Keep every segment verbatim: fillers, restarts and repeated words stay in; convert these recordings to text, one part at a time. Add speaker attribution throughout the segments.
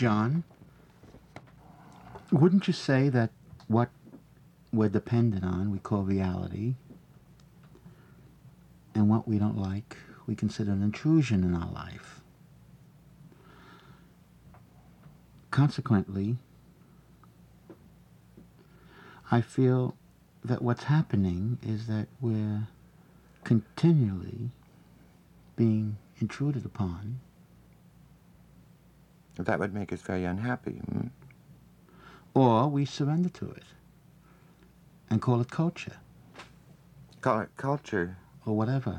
Speaker 1: John, wouldn't you say that what we're dependent on we call reality, and what we don't like we consider an intrusion in our life? Consequently, I feel that what's happening is that we're continually being intruded upon.
Speaker 2: That would make us very unhappy. Hmm?
Speaker 1: Or we surrender to it and call it culture.
Speaker 2: Call it culture?
Speaker 1: Or whatever.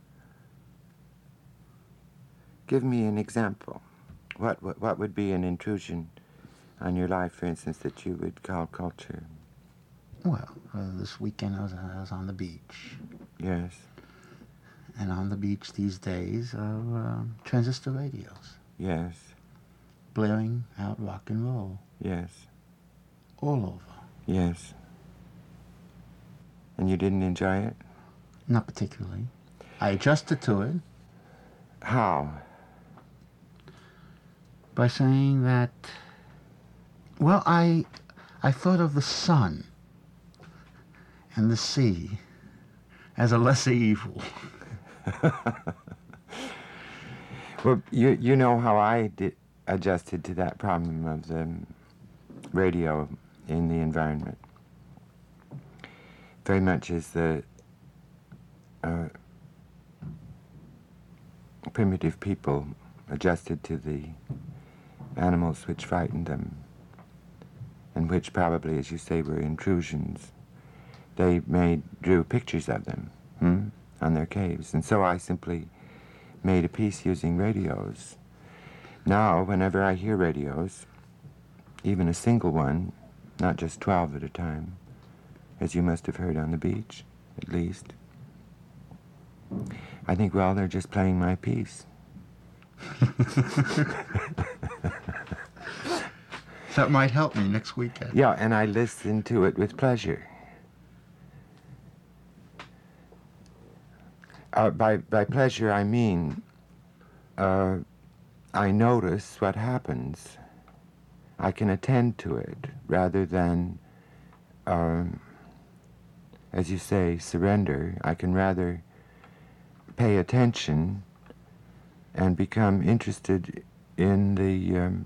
Speaker 2: Give me an example. What, what, what would be an intrusion on your life, for instance, that you would call culture?
Speaker 1: Well, uh, this weekend I was, I was on the beach.
Speaker 2: Yes.
Speaker 1: And on the beach these days are uh, transistor radios.
Speaker 2: Yes.
Speaker 1: Blaring out rock and roll.
Speaker 2: Yes.
Speaker 1: All over.
Speaker 2: Yes. And you didn't enjoy it?
Speaker 1: Not particularly. I adjusted to it.
Speaker 2: How?
Speaker 1: By saying that, well, I, I thought of the sun and the sea as a lesser evil.
Speaker 2: Well, you you know how I did, adjusted to that problem of the radio in the environment. Very much as the uh, primitive people adjusted to the animals which frightened them, and which probably, as you say, were intrusions. They made, drew pictures of them hmm, on their caves. And so I simply made a piece using radios. Now, whenever I hear radios, even a single one, not just twelve at a time, as you must have heard on the beach, at least, I think, well, they're just playing my piece.
Speaker 1: That might help me next weekend.
Speaker 2: Yeah, and I listen to it with pleasure. Uh, by, by pleasure, I mean uh, I notice what happens. I can attend to it rather than, um, as you say, surrender. I can rather pay attention and become interested in the, um,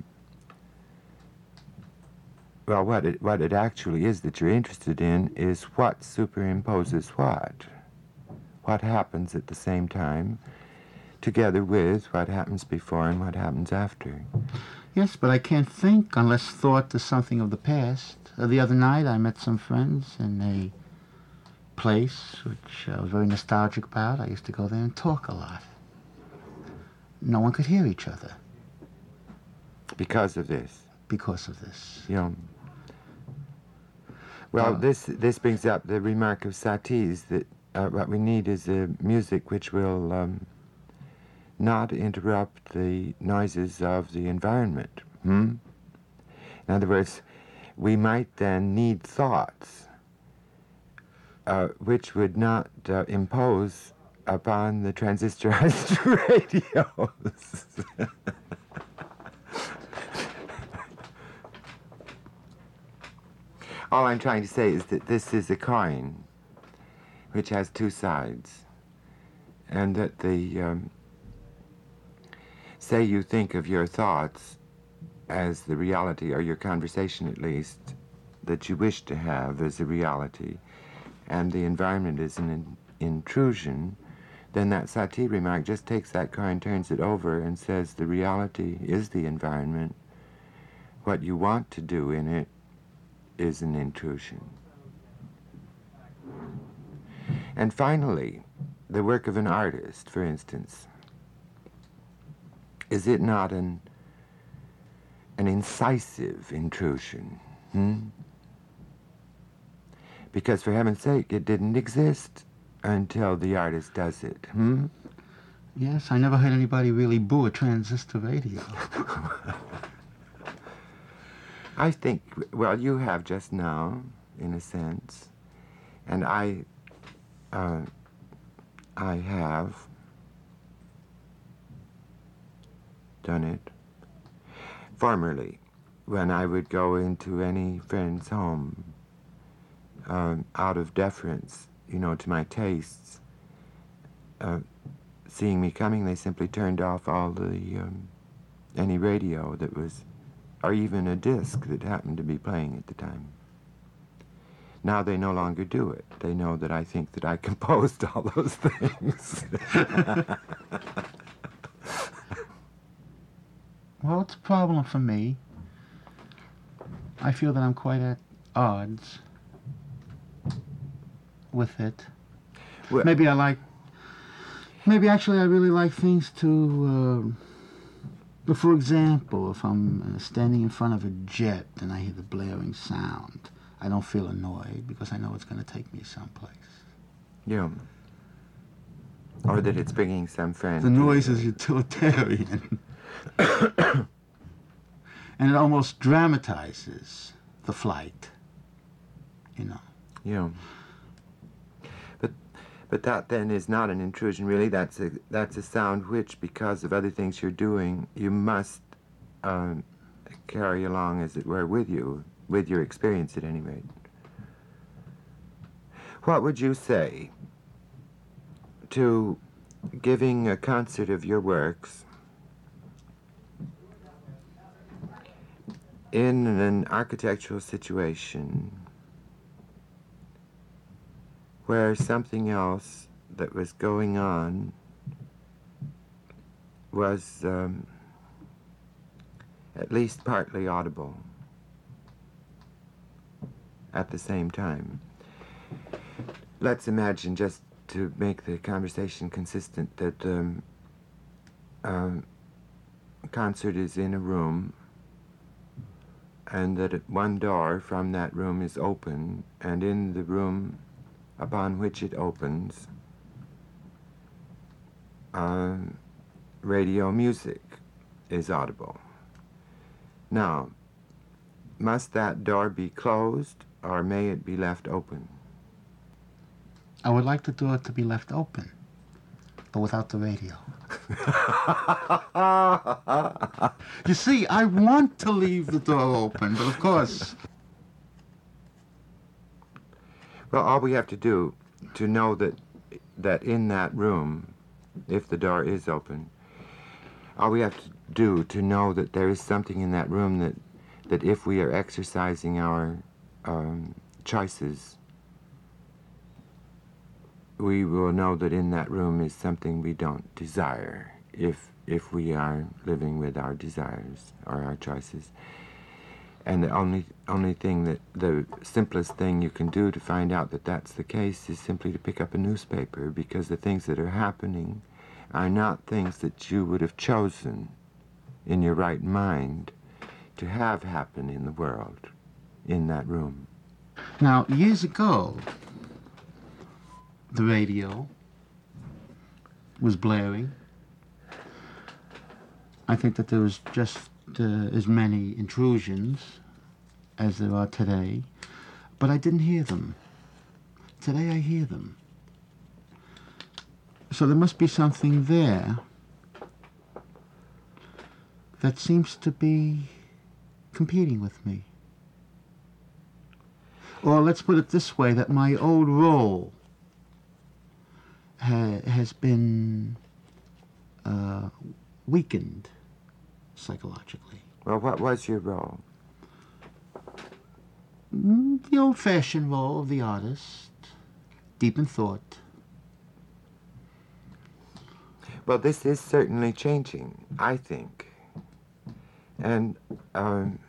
Speaker 2: well, what it, what it actually is that you're interested in is what superimposes what. What happens at the same time, together with what happens before and what happens after.
Speaker 1: Yes, but I can't think unless thought is something of the past. Uh, the other night I met some friends in a place which I was very nostalgic about. I used to go there and talk a lot. No one could hear each other.
Speaker 2: Because of this?
Speaker 1: Because of this.
Speaker 2: Yeah. Well,
Speaker 1: Uh,
Speaker 2: this this brings up the remark of Satie's that uh, what we need is a music which will um, not interrupt the noises of the environment. Hmm? In other words, we might then need thoughts uh, which would not uh, impose upon the transistorized radios. All I'm trying to say is that this is a coin which has two sides, and that the, um, say you think of your thoughts as the reality, or your conversation at least, that you wish to have as a reality, and the environment is an in- intrusion, then that Satie remark just takes that coin, turns it over, and says the reality is the environment. What you want to do in it is an intrusion. And finally, the work of an artist, for instance, is it not an an incisive intrusion? Hmm? Because for heaven's sake, it didn't exist until the artist does it. Hmm?
Speaker 1: Yes, I never heard anybody really boo a transistor radio.
Speaker 2: I think, well, you have just now, in a sense, and I, uh, I have done it. formerly, when I would go into any friend's home, um, out of deference, you know, to my tastes, uh, seeing me coming, they simply turned off all the, um, any radio that was, or even a disc that happened to be playing at the time. Now they no longer do it. They know that I think that I composed all those things.
Speaker 1: Well, it's a problem for me. I feel that I'm quite at odds with it.
Speaker 2: Well,
Speaker 1: Maybe I like, maybe actually I really like things to, uh, for example, if I'm uh, standing in front of a jet and I hear the blaring sound, I don't feel annoyed because I know it's going to take me someplace.
Speaker 2: yeah. Or that it's bringing some friend.
Speaker 1: The
Speaker 2: to
Speaker 1: noise
Speaker 2: you.
Speaker 1: is utilitarian. And it almost dramatizes the flight, you know.
Speaker 2: Yeah. But but that then is not an intrusion, really. That's a that's a sound which, because of other things you're doing, you must um, carry along, as it were, with you, with your experience at any rate. What would you say to giving a concert of your works in an architectural situation where something else that was going on was um, at least partly audible at the same time? Let's imagine, just to make the conversation consistent, that um, um, a concert is in a room, and that one door from that room is open, and in the room upon which it opens, uh, radio music is audible. Now, must that door be closed, or may it be left open?
Speaker 1: I would like the door to be left open, but without the radio. You see, I want to leave the door open, but of course...
Speaker 2: Well, all we have to do to know that that in that room, if the door is open, all we have to do to know that there is something in that room that, that if we are exercising our um, choices, we will know that in that room is something we don't desire, if if we are living with our desires or our choices. And the only only thing that, the simplest thing you can do to find out that that's the case is simply to pick up a newspaper, because the things that are happening are not things that you would have chosen in your right mind to have happen in the world, in that room.
Speaker 1: Now, years ago, the radio was blaring. I think that there was just uh, as many intrusions as there are today, but I didn't hear them. Today I hear them. So there must be something there that seems to be competing with me. Or let's put it this way, that my old role ha- has been uh, weakened psychologically.
Speaker 2: Well, what was your role?
Speaker 1: Mm, The old-fashioned role of the artist, deep in thought.
Speaker 2: Well, this is certainly changing, I think. And um,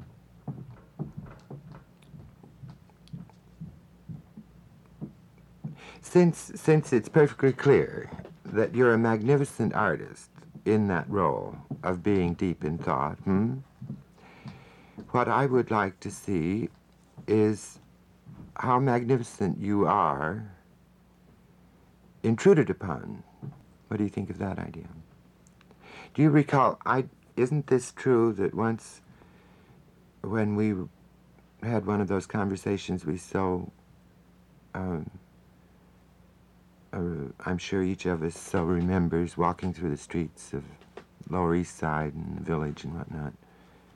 Speaker 2: since since it's perfectly clear that you're a magnificent artist in that role of being deep in thought, hmm? What I would like to see is how magnificent you are intruded upon. What do you think of that idea? Do you recall, I, isn't this true that once when we had one of those conversations we so, um, uh, I'm sure each of us so remembers, walking through the streets of Lower East Side and the village and whatnot,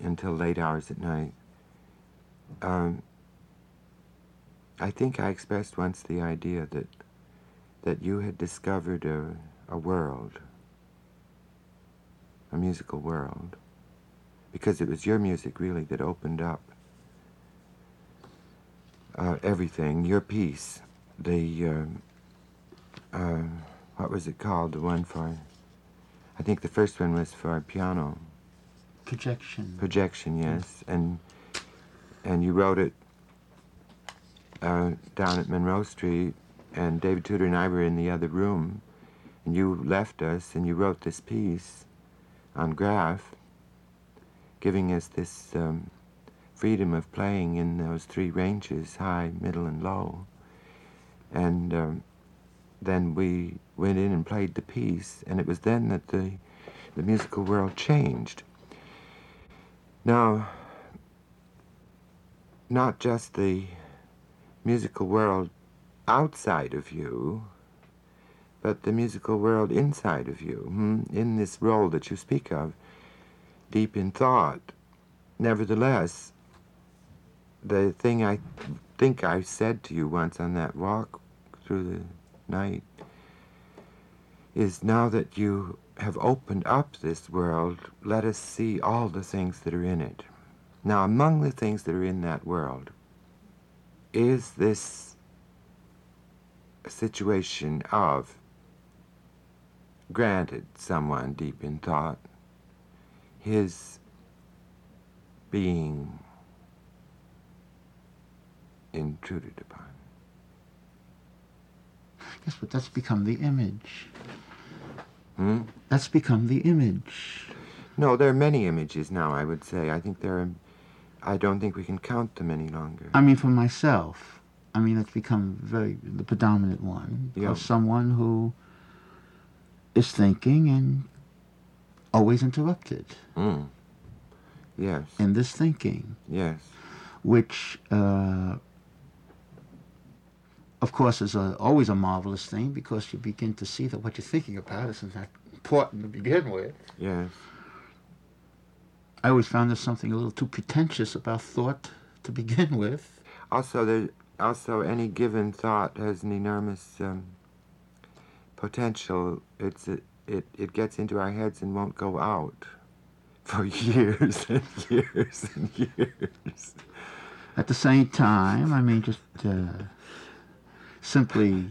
Speaker 2: until late hours at night. Um, I think I expressed once the idea that that you had discovered a, a world, a musical world, because it was your music really that opened up uh, everything, your piece, the, uh, uh, what was it called, the one for, I think the first one was for piano.
Speaker 1: Projection.
Speaker 2: Projection, yes, and and you wrote it uh, down at Monroe Street, and David Tudor and I were in the other room, and you left us, and you wrote this piece on graph, giving us this um, freedom of playing in those three ranges, high, middle, and low. And um, then we went in and played the piece, and it was then that the, the musical world changed. Now, not just the musical world outside of you, but the musical world inside of you, hmm? in this role that you speak of, deep in thought. Nevertheless, the thing I think I said to you once on that walk through the night is, now that you have opened up this world, let us see all the things that are in it. Now, among the things that are in that world is this situation of, granted, someone deep in thought, his being intruded upon.
Speaker 1: Yes, but that's become the image.
Speaker 2: Hmm?
Speaker 1: That's become the image.
Speaker 2: No, there are many images now, I would say. I think there are, I don't think we can count them any longer.
Speaker 1: I mean, for myself, I mean, it's become very, the predominant one.
Speaker 2: Yeah.
Speaker 1: Of someone who is thinking and always interrupted
Speaker 2: Mm. Yes.
Speaker 1: in this thinking,
Speaker 2: Yes.
Speaker 1: which, uh, of course, is a, always a marvelous thing, because you begin to see that what you're thinking about isn't that important to begin with.
Speaker 2: Yes.
Speaker 1: I always found there's something a little too pretentious about thought to begin with.
Speaker 2: Also, there, also any given thought has an enormous um, potential. It's a, it it gets into our heads and won't go out for years and years and years.
Speaker 1: At the same time, I mean, just uh, simply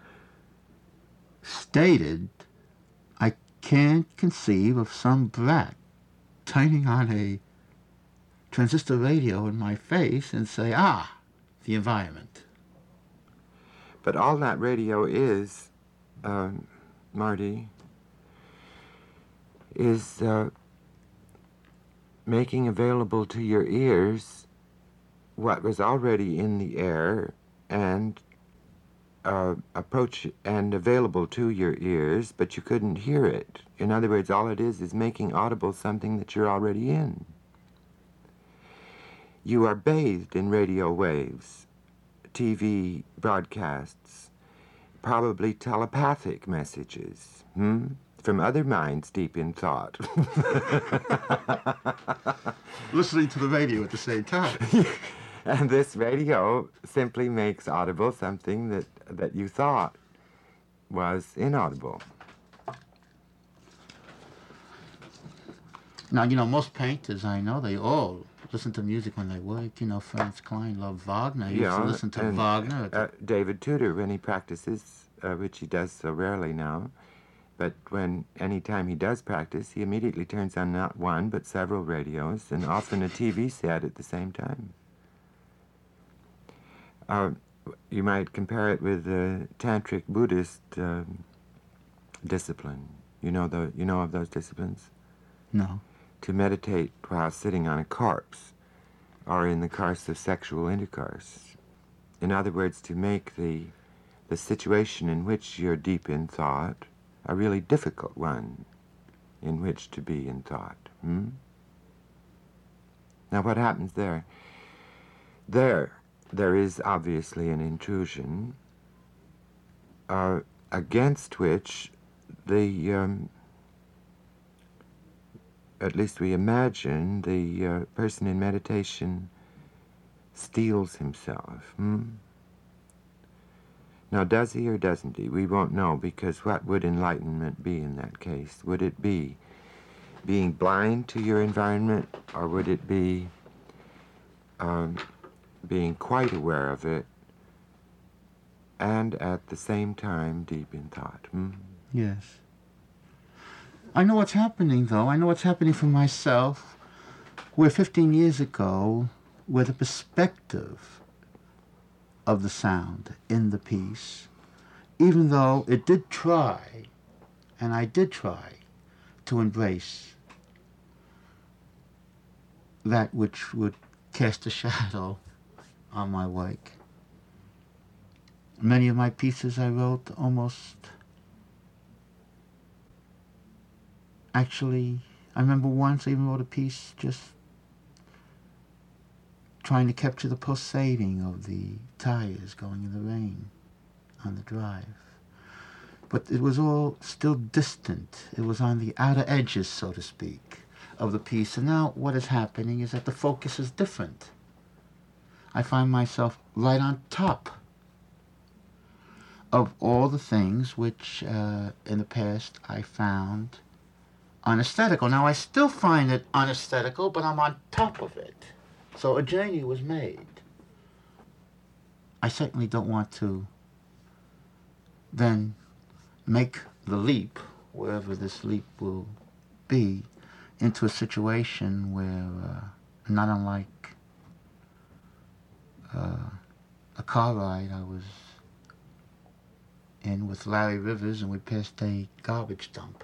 Speaker 1: stated, I can't conceive of some brat turning on a transistor radio in my face and say, ah, the environment.
Speaker 2: But all that radio is, um, Marty, is uh, making available to your ears what was already in the air and uh, approach and available to your ears, but you couldn't hear it. In other words, all it is is making audible something that you're already in. You are bathed in radio waves, T V broadcasts, probably telepathic messages, hmm? from other minds deep in thought.
Speaker 1: Listening to the radio at the same time.
Speaker 2: And this radio simply makes audible something that, that you thought was inaudible.
Speaker 1: Now, you know, most painters I know, they all listen to music when they work. You know, Franz Klein loved Wagner. He used to listen to
Speaker 2: and,
Speaker 1: Wagner.
Speaker 2: Uh, David Tudor, when he practices, uh, which he does so rarely now, but when any time he does practice, he immediately turns on not one, but several radios, and often a T V set at the same time. Uh, you might compare it with the Tantric Buddhist uh, discipline. You know the you know of those disciplines?
Speaker 1: No.
Speaker 2: To meditate while sitting on a corpse, or in the course of sexual intercourse. In other words, to make the the situation in which you're deep in thought a really difficult one in which to be in thought. Hmm? Now, what happens there? There, there is obviously an intrusion uh, against which the um, at least we imagine, the uh, person in meditation steals himself. Hmm? Now, does he or doesn't he? We won't know, because what would enlightenment be in that case? Would it be being blind to your environment, or would it be um, being quite aware of it and at the same time deep in thought? Hmm?
Speaker 1: Yes. I know what's happening, though. I know what's happening for myself, where fifteen years ago, where the perspective of the sound in the piece, even though it did try, and I did try, to embrace that which would cast a shadow on my work. Many of my pieces I wrote almost... Actually, I remember once I even wrote a piece just trying to capture the pulsating of the tires going in the rain on the drive. But it was all still distant. It was on the outer edges, so to speak, of the piece. And now what is happening is that the focus is different. I find myself right on top of all the things which uh, in the past I found unesthetical. Now I still find it unesthetical, but I'm on top of it. So a journey was made. I certainly don't want to then make the leap, wherever this leap will be, into a situation where, uh, not unlike uh, a car ride I was in with Larry Rivers, and we passed a garbage dump.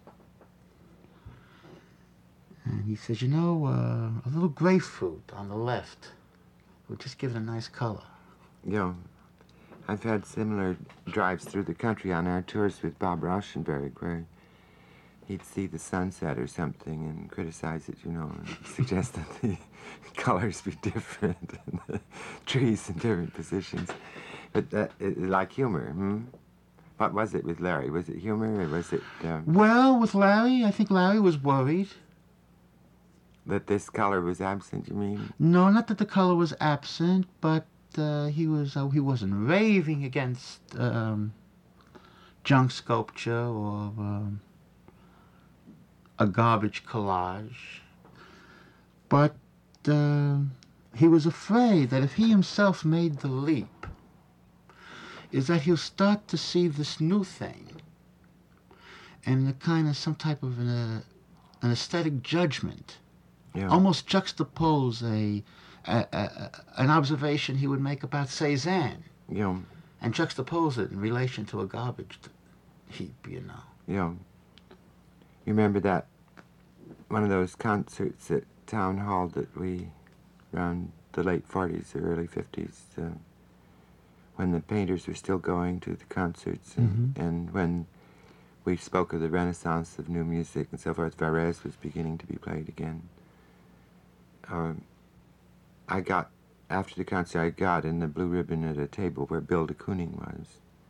Speaker 1: And he says, you know, uh, a little grapefruit on the left would just give it a nice color.
Speaker 2: You know, I've had similar drives through the country on our tours with Bob Rauschenberg, where he'd see the sunset or something and criticize it, you know, and suggest that the colors be different and the trees in different positions. But that, it, like humor, hmm? What was it with Larry? Was it humor, or was it... Um,
Speaker 1: well, with Larry, I think Larry was worried.
Speaker 2: That this color was absent, you mean?
Speaker 1: No, not that the color was absent, but uh, he was uh, he wasn't raving against um, junk sculpture or um, a garbage collage. But uh, he was afraid that if he himself made the leap, is that he'll start to see this new thing and a kind of some type of an, uh, an aesthetic judgment.
Speaker 2: Yeah.
Speaker 1: Almost juxtapose a, a, a an observation he would make about Cézanne,
Speaker 2: Yeah.
Speaker 1: and juxtapose it in relation to a garbage heap, you know.
Speaker 2: Yeah. You remember that one of those concerts at Town Hall that we, around the late forties or early fifties, uh, when the painters were still going to the concerts, and,
Speaker 1: Mm-hmm.
Speaker 2: and when we spoke of the renaissance of new music and so forth, Varese was beginning to be played again. Um, I got, after the concert, I got in the blue ribbon at a table where Bill de Kooning was.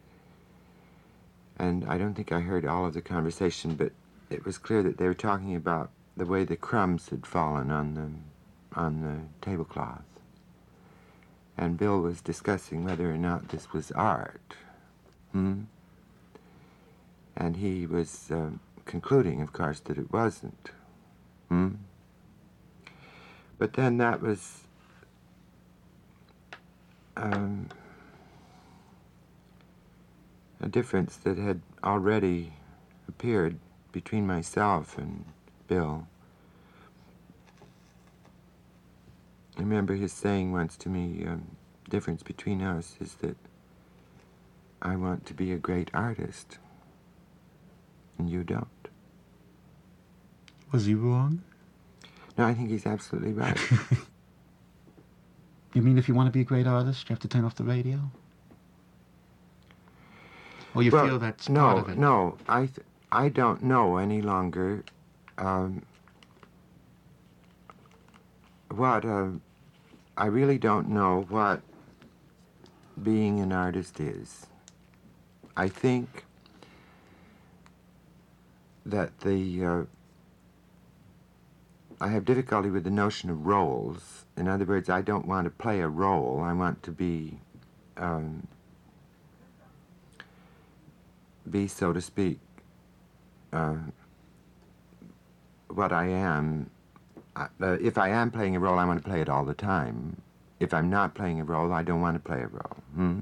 Speaker 2: And I don't think I heard all of the conversation, but it was clear that they were talking about the way the crumbs had fallen on the, on the tablecloth. And Bill was discussing whether or not this was art. Hmm? And he was uh, concluding, of course, that it wasn't. Hmm? But then that was um, a difference that had already appeared between myself and Bill. I remember his saying once to me, um, the difference between us is that I want to be a great artist, and you don't.
Speaker 1: Was he wrong?
Speaker 2: No, I think he's absolutely right.
Speaker 1: You mean if you want to be a great artist, you have to turn off the radio? Or you
Speaker 2: well,
Speaker 1: feel that's
Speaker 2: no,
Speaker 1: part of it?
Speaker 2: No, I, th- I don't know any longer um, what, uh, I really don't know what being an artist is. I think that the uh, I have difficulty with the notion of roles. In other words, I don't want to play a role. I want to be, um, be, so to speak, uh, what I am. Uh, if I am playing a role, I want to play it all the time. If I'm not playing a role, I don't want to play a role. Hmm?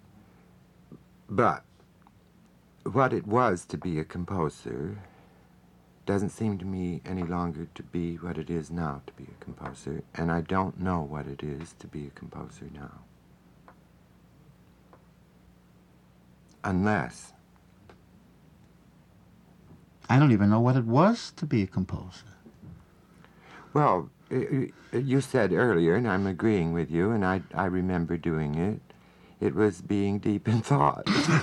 Speaker 2: But what it was to be a composer doesn't seem to me any longer to be what it is now to be a composer, and I don't know what it is to be a composer now. Unless...
Speaker 1: I don't even know what it was to be a composer.
Speaker 2: Well, you said earlier, and I'm agreeing with you, and I, I remember doing it, it was being deep in thought.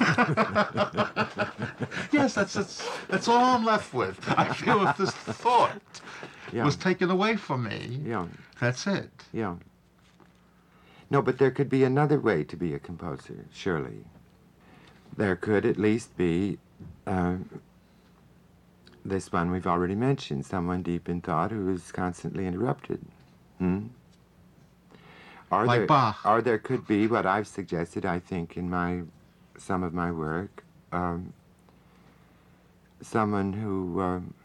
Speaker 1: Yes, that's, that's that's all I'm left with. I feel if this thought
Speaker 2: yeah.
Speaker 1: was taken away from me,
Speaker 2: yeah.
Speaker 1: that's it.
Speaker 2: Yeah. No, but there could be another way to be a composer, surely. There could at least be uh, this one we've already mentioned, someone deep in thought who is constantly interrupted. Hmm? Or
Speaker 1: Like
Speaker 2: there,
Speaker 1: Bach.
Speaker 2: Or there could be what I've suggested, I think, in my some of my work, um, someone who um,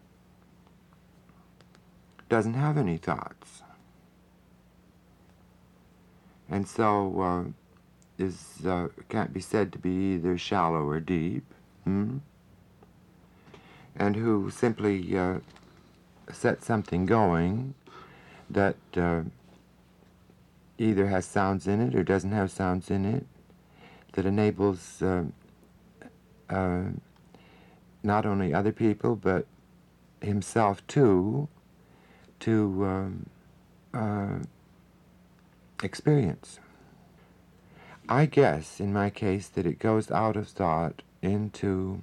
Speaker 2: doesn't have any thoughts, and so uh, is uh, can't be said to be either shallow or deep, hmm? and who simply uh, sets something going that uh, either has sounds in it or doesn't have sounds in it, that enables uh, uh, not only other people but himself too to um, uh, experience. I guess in my case that it goes out of thought into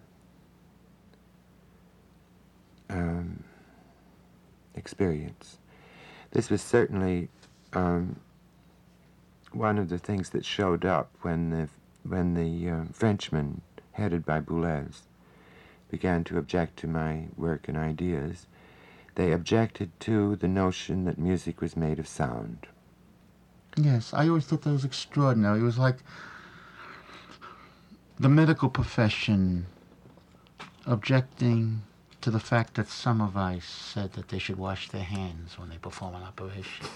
Speaker 2: um, experience. This was certainly um, one of the things that showed up when the when the uh, Frenchmen, headed by Boulez, began to object to my work and ideas. They objected to the notion that music was made of sound.
Speaker 1: Yes, I always thought that was extraordinary. It was like the medical profession objecting to the fact that Semmelweis said that they should wash their hands when they perform an operation.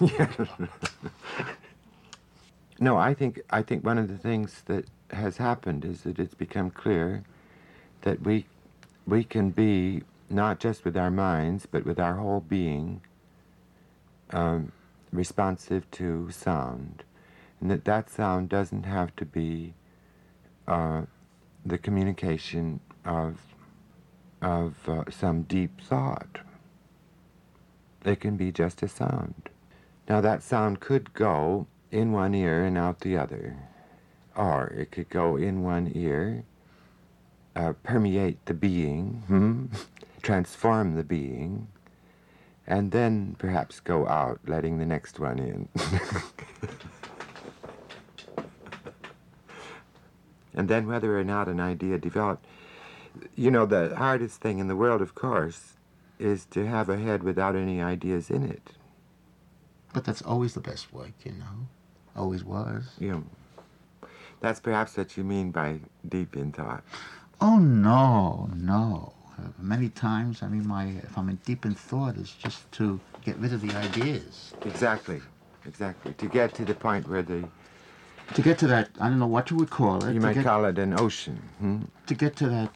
Speaker 2: No, I think I think one of the things that has happened is that it's become clear that we we can be, not just with our minds, but with our whole being, um, responsive to sound, and that that sound doesn't have to be uh, the communication of of uh, some deep thought. It can be just a sound. Now that sound could go in one ear and out the other, or it could go in one ear, uh, permeate the being, hmm? transform the being, and then perhaps go out, letting the next one in. And then whether or not an idea developed, you know, the hardest thing in the world, of course, is to have a head without any ideas in it.
Speaker 1: But that's always the best work, you know. Always was.
Speaker 2: Yeah. That's perhaps what you mean by deep in thought.
Speaker 1: Oh, no, no. Uh, many times, I mean, my if I'm in deep in thought, it's just to get rid of the ideas.
Speaker 2: Exactly, exactly. To get to the point where the...
Speaker 1: To get to that, I don't know what you would call it.
Speaker 2: You might
Speaker 1: get,
Speaker 2: call it an ocean. Hmm?
Speaker 1: To get to that...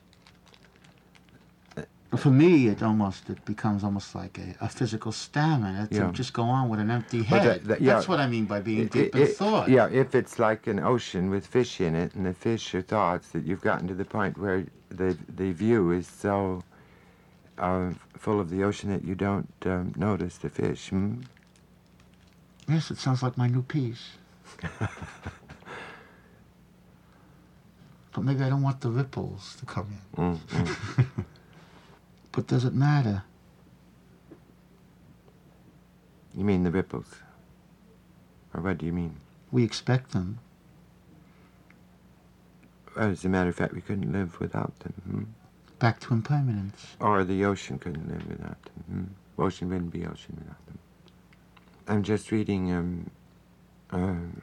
Speaker 1: For me, it almost, it becomes almost like a, a physical stamina to
Speaker 2: yeah.
Speaker 1: just go on with an empty head.
Speaker 2: That, that, yeah,
Speaker 1: That's what I mean by being
Speaker 2: it,
Speaker 1: deep
Speaker 2: it,
Speaker 1: in
Speaker 2: it,
Speaker 1: thought.
Speaker 2: Yeah, if it's like an ocean with fish in it, and the fish are thoughts, that you've gotten to the point where the the view is so uh, full of the ocean that you don't um, notice the fish. Hmm?
Speaker 1: Yes, it sounds like my new piece. But maybe I don't want the ripples to come in.
Speaker 2: Mm, mm.
Speaker 1: But does it matter?
Speaker 2: You mean the ripples? Or what do you mean?
Speaker 1: We expect them.
Speaker 2: Well, as a matter of fact, we couldn't live without them. Hmm?
Speaker 1: Back to impermanence.
Speaker 2: Or the ocean couldn't live without them. Hmm? Ocean wouldn't be ocean without them. I'm just reading um, uh,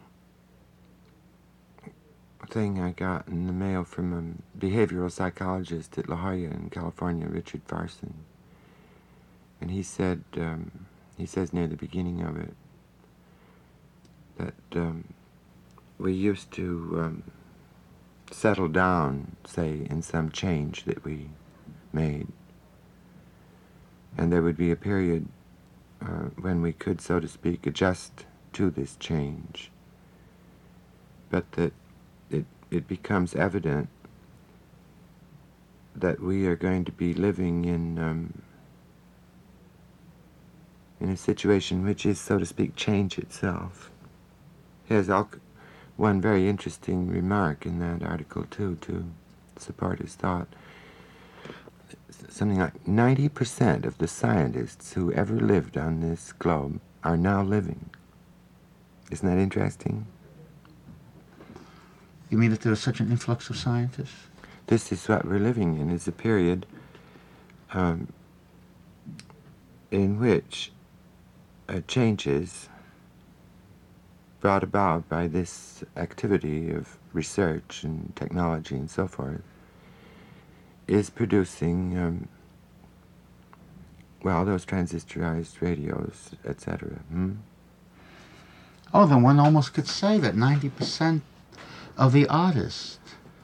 Speaker 2: a thing I got in the mail from a behavioral psychologist at La Jolla in California, Richard Farson. And he said, um, he says near the beginning of it, that um, we used to um, settle down, say, in some change that we made. And there would be a period uh, when we could, so to speak, adjust to this change. But that it, it becomes evident that we are going to be living in um, in a situation which is, so to speak, change itself. He has all, one very interesting remark in that article, too, to support his thought. Something like ninety percent of the scientists who ever lived on this globe are now living. Isn't that interesting?
Speaker 1: You mean that there is such an influx of scientists?
Speaker 2: This is what we're living in, is a period um, in which uh, changes brought about by this activity of research and technology and so forth is producing, um, well, those transistorized radios, et cetera. Hmm?
Speaker 1: Oh, then one almost could say that ninety percent of the artists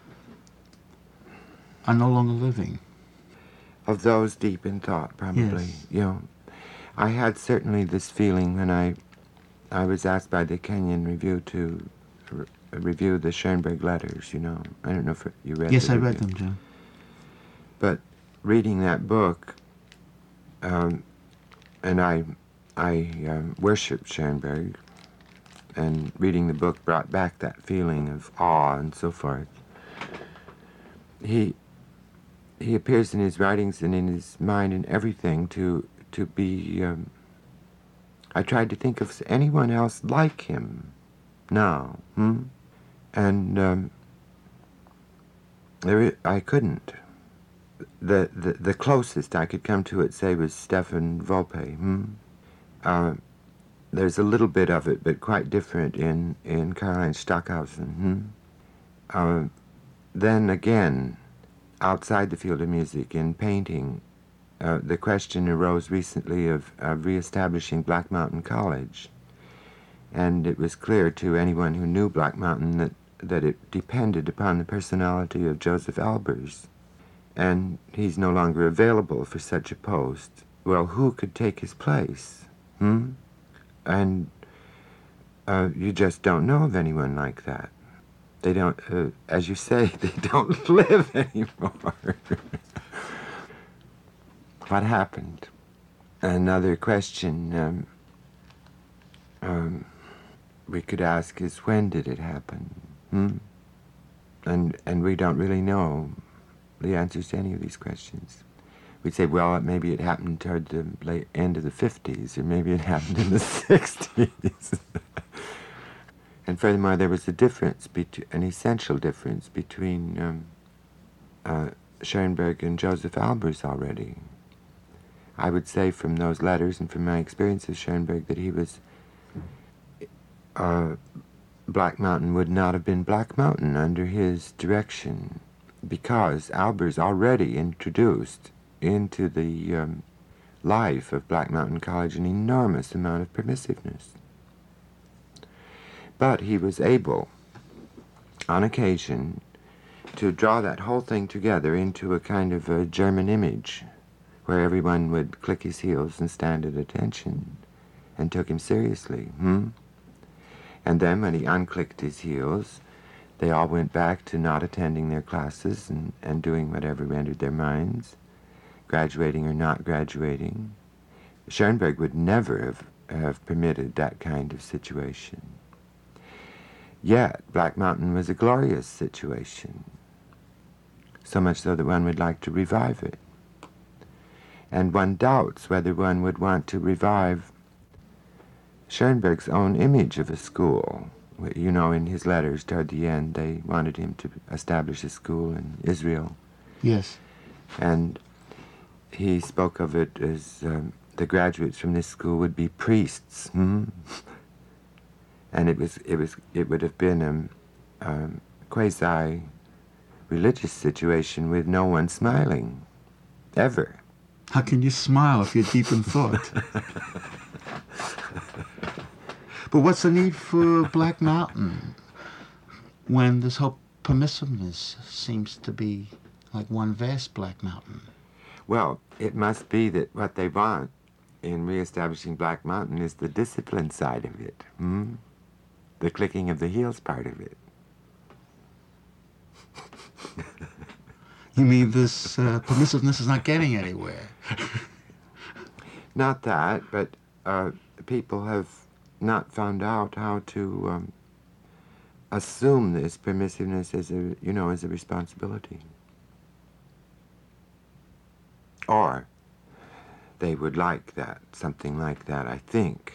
Speaker 1: are no longer living.
Speaker 2: Of those deep in thought, probably.
Speaker 1: Yes.
Speaker 2: You know, I had certainly this feeling when I I was asked by the Kenyan Review to re- review the Schoenberg letters, you know. I don't know if you read them.
Speaker 1: Yes, I read them, Jim.
Speaker 2: But reading that book, um, and I, I um, worshipped Schoenberg, and reading the book brought back that feeling of awe and so forth. He, he appears in his writings and in his mind and everything to to be. Um, I tried to think of anyone else like him now, hmm? and um, there I, I couldn't. The, the the closest I could come to it, say, was Stefan Volpe. Hmm? Uh, there's a little bit of it, but quite different in, in Caroline Stockhausen. Hmm? Uh, then again, outside the field of music, in painting, uh, the question arose recently of, of reestablishing Black Mountain College. And it was clear to anyone who knew Black Mountain that, that it depended upon the personality of Joseph Albers. And he's no longer available for such a post. Well, who could take his place? Hmm? And uh, you just don't know of anyone like that. They don't, uh, as you say, they don't live anymore. What happened? Another question um, um, we could ask is, when did it happen? Hmm? And and we don't really know the answers to any of these questions. We'd say, well, maybe it happened toward the late end of the fifties, or maybe it happened in the sixties. And furthermore, there was a difference, bet- an essential difference between um, uh, Schoenberg and Joseph Albers already. I would say from those letters and from my experience of Schoenberg that he was, uh, Black Mountain would not have been Black Mountain under his direction, because Albers already introduced into the um, life of Black Mountain College an enormous amount of permissiveness. But he was able, on occasion, to draw that whole thing together into a kind of a German image, where everyone would click his heels and stand at attention and took him seriously. Hmm? And then when he unclicked his heels, they all went back to not attending their classes and, and doing whatever entered their minds, graduating or not graduating. Schoenberg would never have, have permitted that kind of situation. Yet, Black Mountain was a glorious situation, so much so that one would like to revive it. And one doubts whether one would want to revive Schoenberg's own image of a school. You know, in his letters toward the end, they wanted him to establish a school in Israel.
Speaker 1: Yes.
Speaker 2: And he spoke of it as um, the graduates from this school would be priests, hmm? And it was it was it would have been a, a quasi-religious situation with no one smiling, ever.
Speaker 1: How can you smile if you're deep in thought? But what's the need for Black Mountain when this whole permissiveness seems to be like one vast Black Mountain?
Speaker 2: Well, it must be that what they want in reestablishing Black Mountain is the discipline side of it, hmm? The clicking of the heels part of it.
Speaker 1: You mean this uh, permissiveness is not getting anywhere?
Speaker 2: Not that, but uh, people have not found out how to um, assume this permissiveness as a, you know, as a responsibility. Or they would like that, something like that, I think,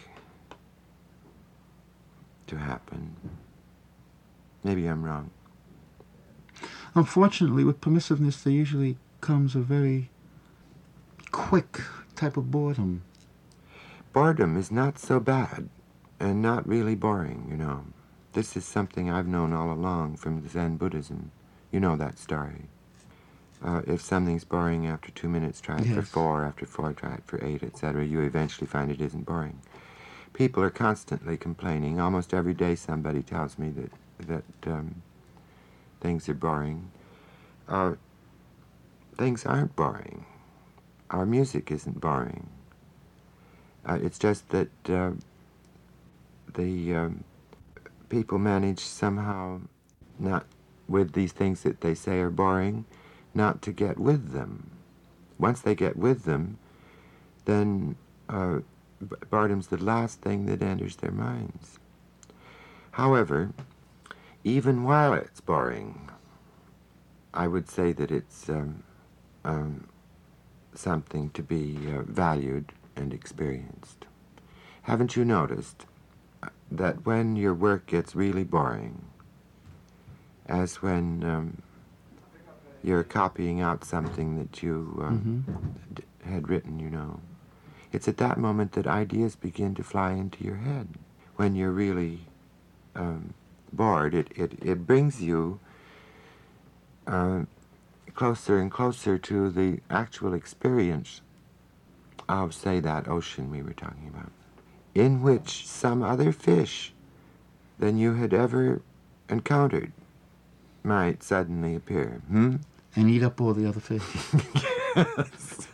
Speaker 2: to happen. Maybe I'm wrong.
Speaker 1: Unfortunately, with permissiveness, there usually comes a very quick type of boredom.
Speaker 2: Boredom is not so bad and not really boring, you know. This is something I've known all along from Zen Buddhism. You know that story. Uh, if something's boring after two minutes, try it
Speaker 1: Yes.
Speaker 2: for four. After four, try it for eight, et cetera. You eventually find it isn't boring. People are constantly complaining. Almost every day somebody tells me that, that um, things are boring. Uh, things aren't boring. Our music isn't boring. Uh, it's just that uh, the um, people manage somehow, not with these things that they say are boring, not to get with them. Once they get with them, then uh, boredom's the last thing that enters their minds. However, even while it's boring, I would say that it's um, um, something to be uh, valued and experienced. Haven't you noticed that when your work gets really boring, as when um, you're copying out something that you um,
Speaker 1: Mm-hmm.
Speaker 2: d- had written, you know, it's at that moment that ideas begin to fly into your head. When you're really um, bored, it, it, it brings you uh, closer and closer to the actual experience of, say, that ocean we were talking about, in which some other fish than you had ever encountered might suddenly appear. Hmm?
Speaker 1: And eat up all the other fish.
Speaker 2: Yes.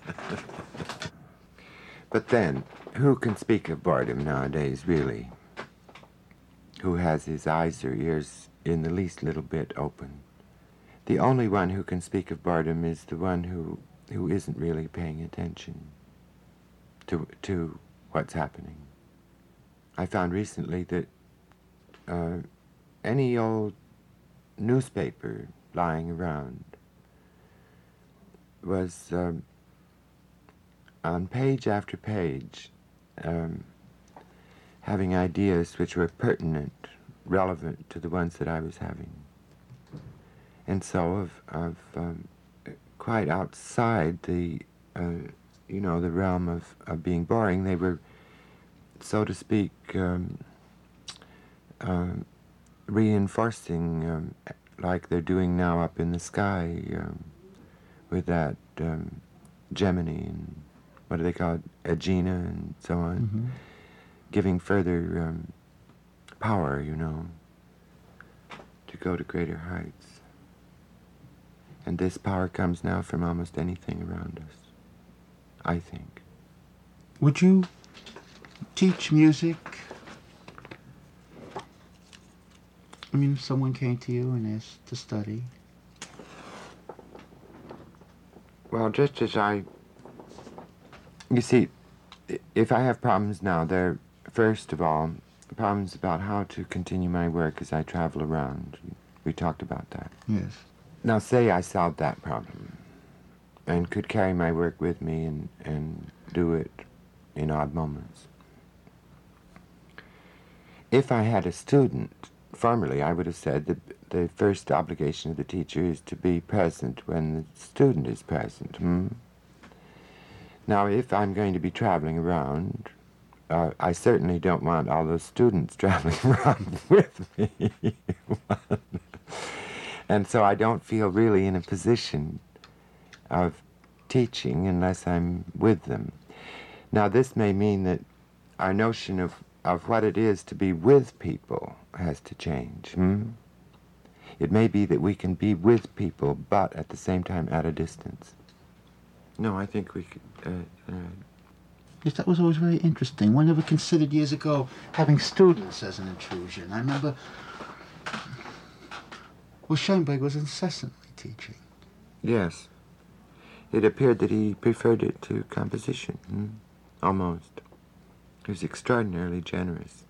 Speaker 2: But then, who can speak of boredom nowadays, really? Who has his eyes or ears in the least little bit open? The only one who can speak of boredom is the one who, who isn't really paying attention to, to what's happening. I found recently that uh, any old newspaper lying around was um, on page after page um, having ideas which were pertinent, relevant to the ones that I was having. And so of, of um, quite outside the, uh, you know, the realm of, of being boring, they were, so to speak, um, uh, reinforcing, um, like they're doing now up in the sky um, with that um, Gemini and what do they call it, Aegina and so on,
Speaker 1: Mm-hmm.
Speaker 2: giving further um, power, you know, to go to greater heights. And this power comes now from almost anything around us, I think.
Speaker 1: Would you teach music? I mean, if someone came to you and asked to study.
Speaker 2: Well, just as I, you see, i- if I have problems now, they're, first of all, problems about how to continue my work as I travel around. We talked about that.
Speaker 1: Yes.
Speaker 2: Now, say I solved that problem and could carry my work with me and, and do it in odd moments. If I had a student, formerly I would have said that the first obligation of the teacher is to be present when the student is present. Hmm? Now, if I'm going to be traveling around, uh, I certainly don't want all those students traveling around with me. And so I don't feel really in a position of teaching unless I'm with them. Now, this may mean that our notion of, of what it is to be with people has to change. Hmm? It may be that we can be with people, but at the same time at a distance. No, I think we could... Uh, uh,
Speaker 1: Yes, that was always very interesting. One never considered years ago having students as an intrusion. I remember... Well, Schoenberg was incessantly teaching.
Speaker 2: Yes. It appeared that he preferred it to composition, hmm? Almost. He was extraordinarily generous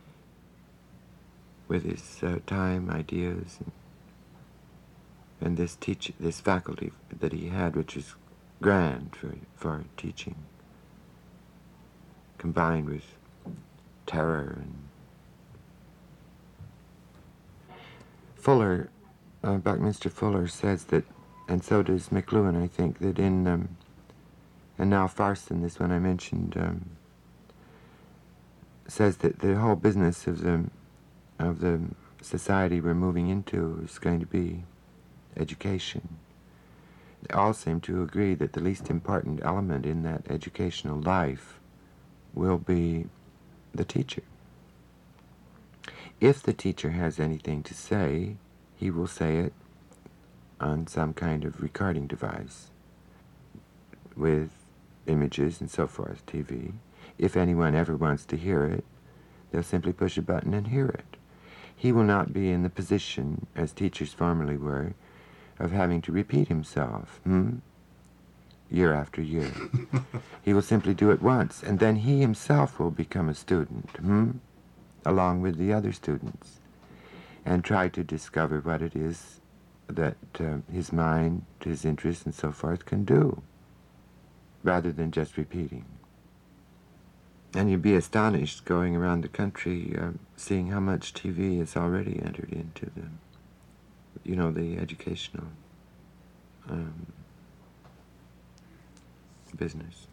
Speaker 2: with his uh, time, ideas, and, and this teach this faculty that he had, which is grand for for teaching, combined with terror and Fuller, uh, Buckminster Fuller says that, and so does McLuhan, I think, that in um, and now Farson, this one I mentioned. Um, says that the whole business of the of the society we're moving into is going to be education. They all seem to agree that the least important element in that educational life will be the teacher. If the teacher has anything to say, he will say it on some kind of recording device with images and so forth, T V. If anyone ever wants to hear it, they'll simply push a button and hear it. He will not be in the position, as teachers formerly were, of having to repeat himself, hmm? year after year. He will simply do it once, and then he himself will become a student, hmm? along with the other students, and try to discover what it is that uh, his mind, his interests, and so forth can do, rather than just repeating. And you'd be astonished going around the country, uh, seeing how much T V has already entered into the, you know, the educational um, business.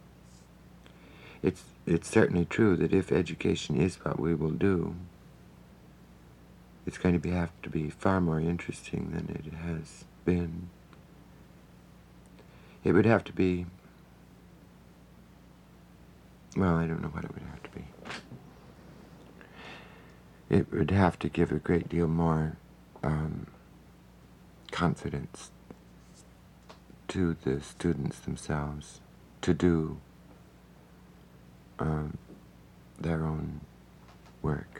Speaker 2: It's it's certainly true that if education is what we will do, it's going to be, have to be far more interesting than it has been. It would have to be, well, I don't know what it would have to be. It would have to give a great deal more um, confidence to the students themselves to do um, their own work.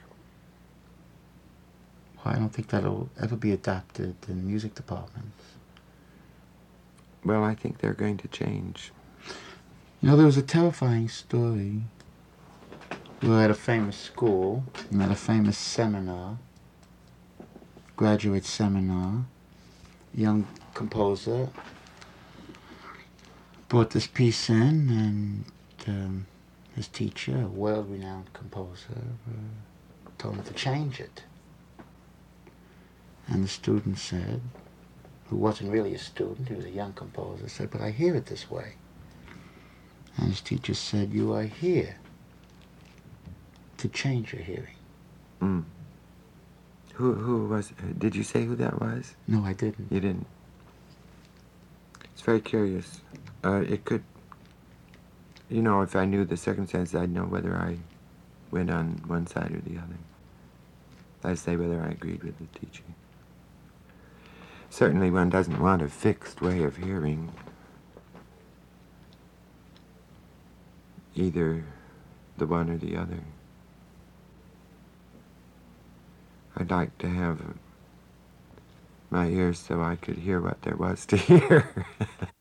Speaker 1: Well, I don't think that'll ever be adapted in music departments.
Speaker 2: Well, I think they're going to change.
Speaker 1: You know, there was a terrifying story. We were at a famous school, and at a famous seminar, graduate seminar. A young composer brought this piece in, and um, his teacher, a world-renowned composer, uh, told him to change it. And the student said, who wasn't really a student, he was a young composer, said, "But I hear it this way." And his teacher said, "You are here to change your hearing."
Speaker 2: Mm. Who who was, did you say who that was?
Speaker 1: No, I didn't.
Speaker 2: You didn't. It's very curious. Uh, it could, you know, if I knew the circumstances, I'd know whether I went on one side or the other. I'd say whether I agreed with the teaching. Certainly one doesn't want a fixed way of hearing. Either the one or the other. I'd like to have my ears so I could hear what there was to hear.